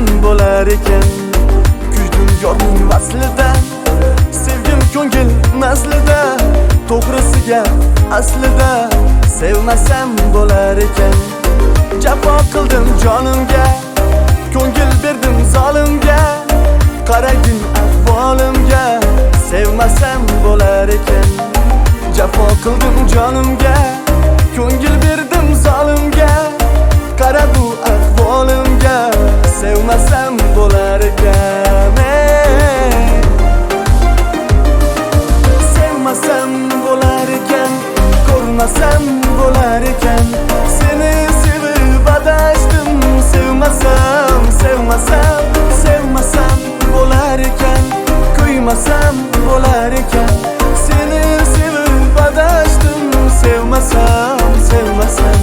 bo'lar ekan. Kuydim yorning vaslida, sevgim ko'ngil nazlida, to'g'risiga aslida sevmasam bo'lar ekan. Jafo qildim jonimga, ko'ngil berdim zolimga, qaragin ahvolimga sevmasam bo'lar ekan. Jafo qildim jonimga, ko'ngil berdim zolimga, qara bu ahvolimga sevmasam bo'lar ekan. Sevmasam bo'lar ekan, ko'rmasam bo'lar ekan. Seni sevib adashdim, sevmasam, sevmasam, sevmasam bo'lar ekan, kuymasam bo'lar ekan. Seni sevib adashdim, sevmasam, sevmasam.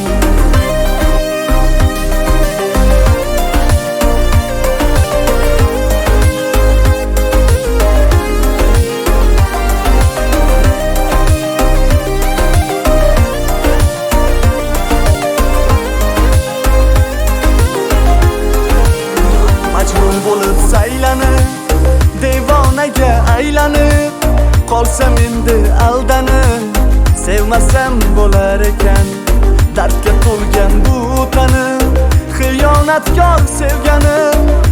Majnun bo'lib saylanib, devonaga aylanib qolsam endi aldanib, sevmasam bo'lar ekan. Dardga to'lgan bu tani, xiyonatkor sevganim